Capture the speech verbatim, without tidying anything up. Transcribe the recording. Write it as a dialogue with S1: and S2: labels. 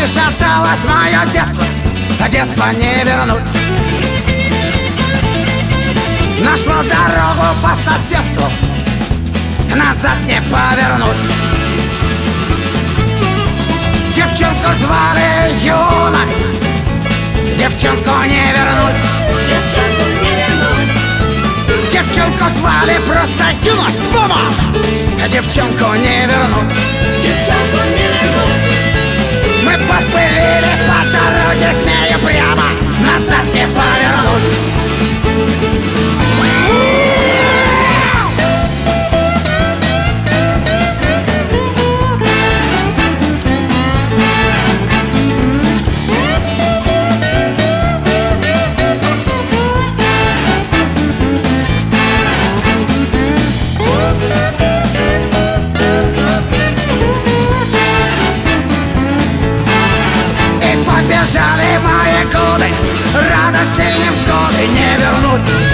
S1: И шаталось мое детство, а детство не вернуть. Нашло дорогу по соседству, назад не повернуть. Девчонку звали юность, девчонку не вернуть.
S2: Девчонку не вернуть.
S1: Девчонку звали просто юность, мама, девчонку не вернуть.
S2: Девчонку не вернуть.
S1: Мы попылили по дороге с нею прямо, назад не повернуть. Побежали мои годы, радости и невзгоды не вернуть.